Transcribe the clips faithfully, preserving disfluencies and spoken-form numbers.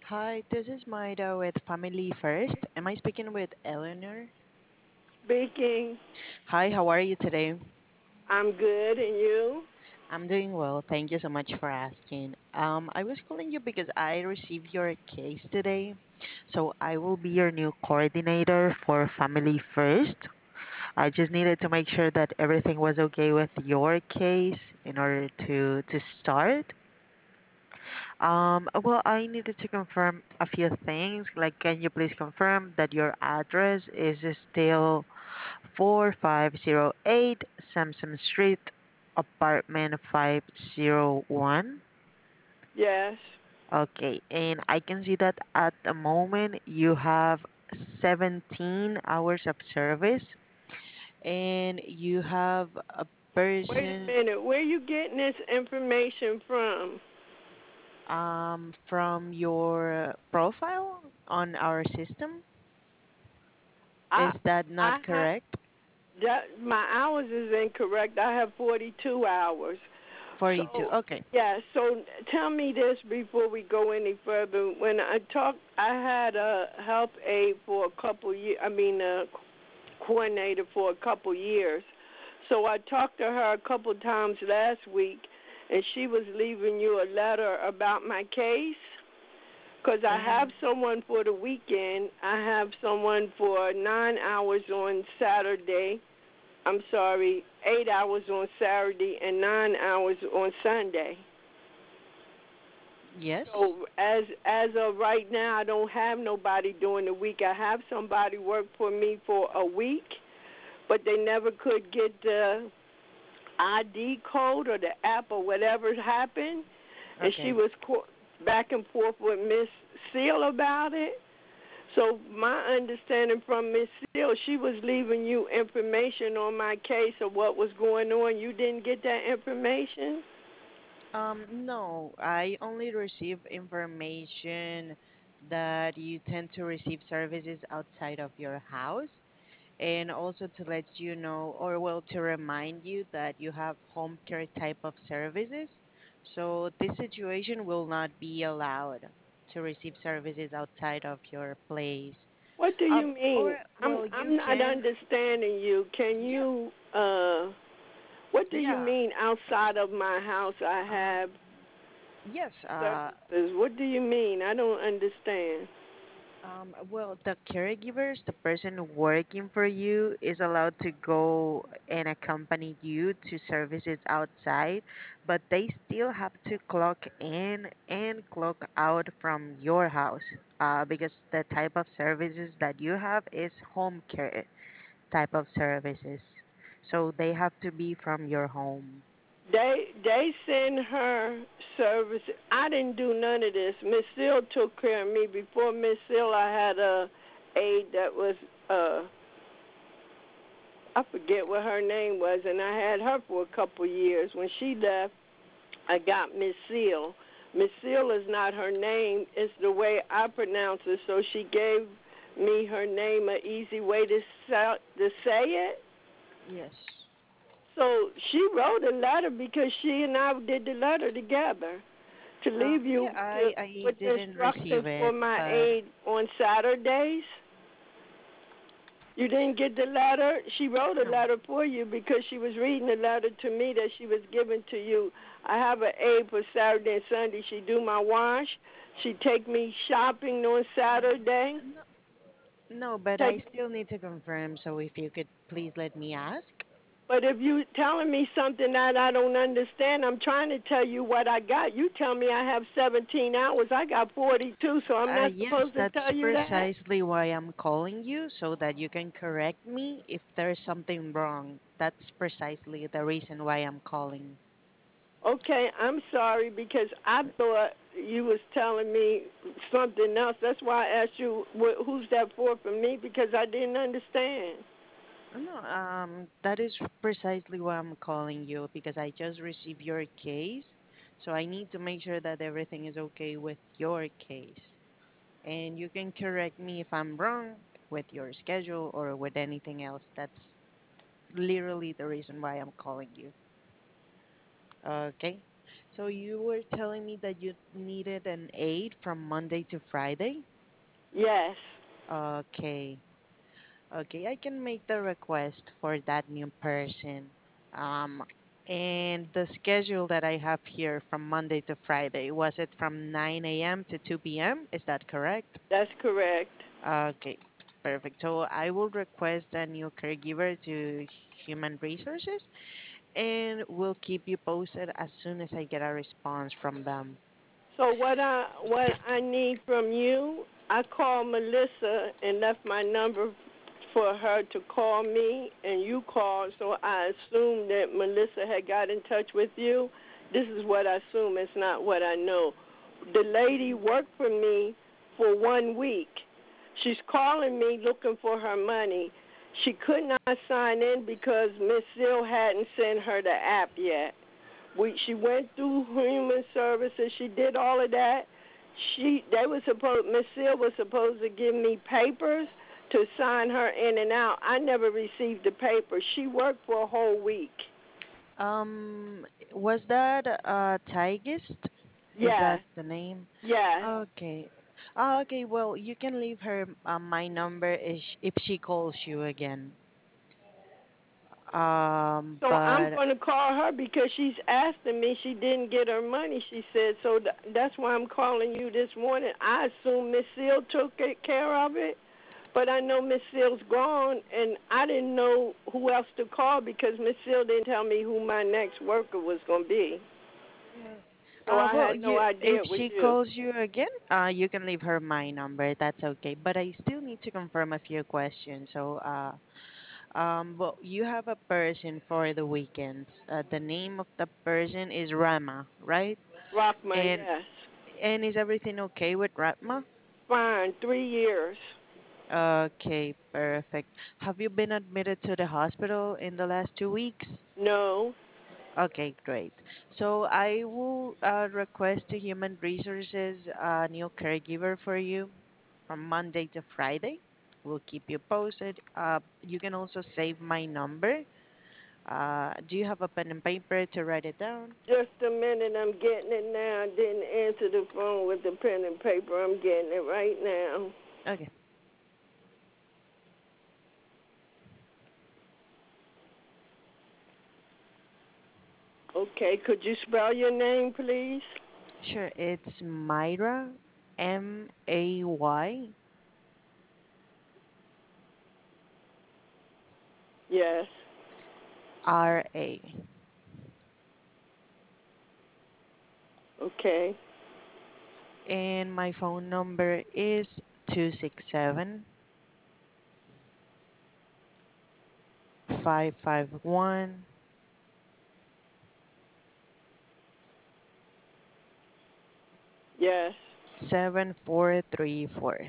Hi, this is Maida with Family First. Am I speaking with Eleanor? Speaking. Hi, how are you today? I'm good, and you? I'm doing well. Thank you so much for asking. Um, I was calling you because I received your case today. So I will be your new coordinator for Family First. I just needed to make sure that everything was okay with your case in order to to start. Um, well, I needed to confirm a few things. Like, can you please confirm that your address is still four five zero eight Samson Street, apartment five zero one? Yes. Okay, and I can see that at the moment you have seventeen hours of service and you have a Wait a person minute. Where you getting this information from? um, from your profile on our system. I Is that I not have correct? that my hours is incorrect. I have forty-two hours. forty-two. So Okay. yeah. So tell me this before we go any further. When I talked, I had a help aide for a couple years. I mean, a coordinator for a couple years. So I talked to her a couple times last week, and she was leaving you a letter about my case. Because I have Um, someone for the weekend. I have someone for nine hours on Saturday. I'm sorry, eight hours on Saturday and nine hours on Sunday. yes. So as as of right now, I don't have nobody during the week. I have somebody work for me for a week, but they never could get the I D code or the app or whatever happened, and she Okay. was co- back and forth with Miss Seal about it. So my understanding from Miss Seal, she was leaving you information on my case of what was going on. You didn't get that information? Um, no, I only receive information that you tend to receive services outside of your house, and also to let you know, or well, to remind you that you have home care type of services. So this situation will not be allowed to receive services outside of your place. What do you Um, mean? or I'm well, you I'm not can, understanding you. Can yeah, you uh what do you yeah. mean outside of my house I Um, have yes. Uh, services? What do you mean? I don't understand. Um, well, the caregivers, the person working for you, is allowed to go and accompany you to services outside, but they still have to clock in and clock out from your house, uh, because the type of services that you have is home care type of services. So they have to be from your home. They they send her service. I didn't do none of this. Miss Seal took care of me. Before Miss Seal, I had a aide that was uh I forget what her name was, and I had her for a couple years. When she left, I got Miss Seal. Miss Seal is not her name; it's the way I pronounce it. So she gave me her name, an easy way to say, to say it. Yes. So she wrote a letter because she and I did the letter together to Um, leave yeah, you to, I I with the didn't instructions receive for it, my but aide on Saturdays. You didn't get the letter? She wrote a no. letter for you because she was reading a letter to me that she was giving to you. I have an aide for Saturday and Sunday. She do my wash. She take me shopping on Saturday. Um, No, but I Take still need to confirm, so if you could please let me ask. But if you telling me something that I don't understand, I'm trying to tell you what I got. You tell me I have seventeen hours. I got forty-two, so I'm Uh, not yes, supposed to that's tell you that. precisely why I'm calling you, so that you can correct me if there's something wrong. That's precisely the reason why I'm calling. Okay, I'm sorry because I thought you was telling me something else. That's why I asked you wh- who's that for from me because I didn't understand. No, um, that is precisely why I'm calling you, because I just received your case, so I need to make sure that everything is okay with your case. And you can correct me if I'm wrong with your schedule or with anything else. That's literally the reason why I'm calling you. Okay. So you were telling me that you needed an aide from Monday to Friday? Yes, Okay. Okay, I can make the request for that new person. Um, and the schedule that I have here from Monday to Friday, was it from nine a m to two p m? Is that correct? that's correct. Okay, perfect. So I will request a new caregiver to Human Resources, and we'll keep you posted as soon as I get a response from them. So what I what I need from you, I called Melissa and left my number for her to call me, and you called. So I assumed that Melissa had got in touch with you. This is what I assume. It's not what I know. The lady worked for me for one week. She's calling me looking for her money. She could not sign in because Miss Seal hadn't sent her the app yet. We she went through human services. She did all of that. She they was supposed Miss Seal was supposed to give me papers to sign her in and out. I never received the paper. She worked for a whole week. Um, was that uh Tigist? Is that Yes, the name? yes. Okay. Ah, okay, well, you can leave her uh, my number is if she calls you again. Um, So I'm but going to call her because she's asking me. She didn't get her money. She said so. Th- that's why I'm calling you this morning. I assume Miss Seal took it, care of it. But I know Miss Seal's gone, and I didn't know who else to call because Miss Seal didn't tell me who my next worker was going to be. So uh, I well, had no you idea if it was she you. calls you again, uh, you can leave her my number. That's okay. But I still need to confirm a few questions. So, uh, um, well, you have a person for the weekends. Uh, the name of the person is Rama, right? Rockma, And yes. and is everything okay with Rama? Fine, three years. Okay, perfect. Have you been admitted to the hospital in the last two weeks? No. Okay, great. So I will uh, request to Human Resources a new caregiver for you from Monday to Friday. We'll keep you posted. Uh, you can also save my number. Uh, do you have a pen and paper to write it down? Just a minute, I'm getting it now. I didn't answer the phone with the pen and paper. I'm getting it right now. Okay, Okay, could you spell your name, please? sure. It's Myra, M A Y Yes. R A. Okay. And my phone number is two six seven, five five one, Yes. seven four three four.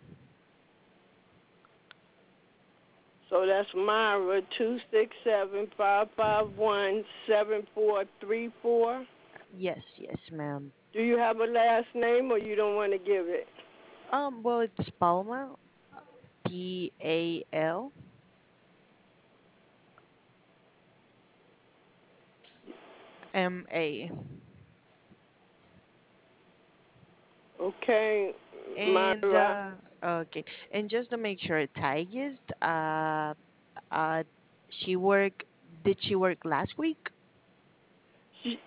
So that's Myra two six seven five five one seven four three four. Yes, yes, ma'am. Do you have a last name or you don't want to give it? Um, well, it's Palma, P A L M A. Okay, And Myra. uh, okay, and just to make sure, Tigist, uh, uh, she work. Did she work last week? She,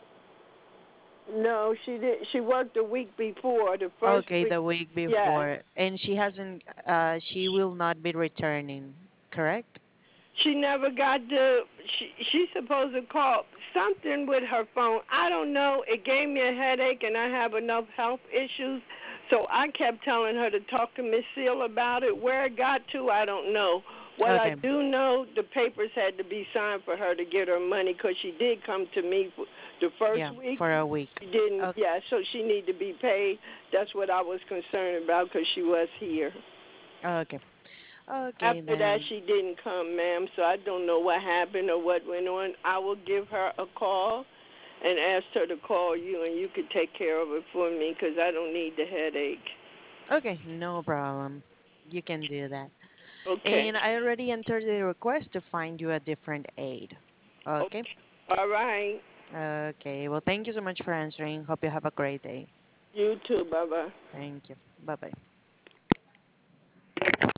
no, she did. She worked the week before, the first Okay, week. the week Yes. before, and she hasn't. Uh, she will not be returning. Correct? She never got the. She she's supposed to call something with her phone. I don't know. It gave me a headache, and I have enough health issues, so I kept telling her to talk to Miss Seal about it. Where it got to, I don't know. What I Okay. do know, the papers had to be signed for her to get her money because she did come to me for the first Yeah, week. for a week. She didn't. Okay. Yeah, so she need to be paid. That's what I was concerned about because she was here. Okay. Okay After that, then. she didn't come, ma'am, so I don't know what happened or what went on. I will give her a call and ask her to call you, and you could take care of it for me because I don't need the headache. Okay, no problem. You can do that. Okay. And I already entered the request to find you a different aid. Okay. Okay. All right. Okay. Well, thank you so much for answering. Hope you have a great day. You too. Bye bye. Thank you. Bye bye.